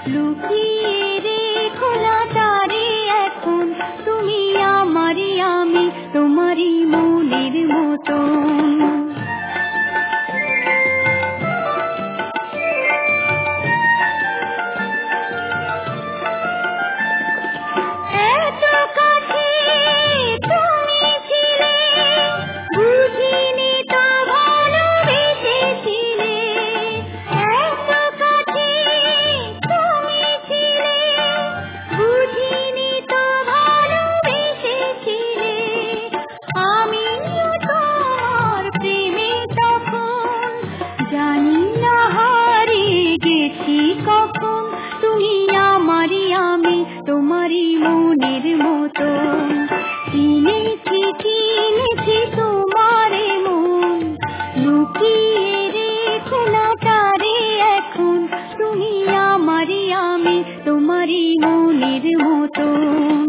লুকিয়ে রেখো না তারে এখন, তুমি আমারই আমি তোমারই মনের মতন। এত কাছে তুমি ছিলে, বুঝিনি তা ভালোবেসেছিলে। এত কাছে তুমি ছিলে, বুঝিনি তা ভালোবেসেছিলে। আমিও তোমার প্রেমে তখন, জানি না হারিয়ে গেছি কখন, তুমি আমারই আমি তোমারই মনের মতন। কিনেছি কিনেছি তোমারে মন, লুকিয়ে রেখো না তারে এখন, তুমি আমারই আমি তোমারই মনের মতন।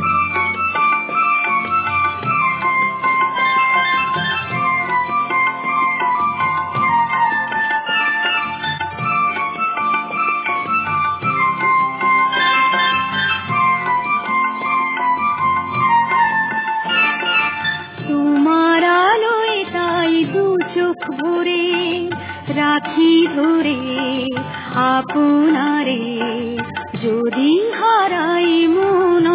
তোমার আলোয় তাই দু চোখ ভরে রাখি ধরে আপনারে, যদি হারাই মন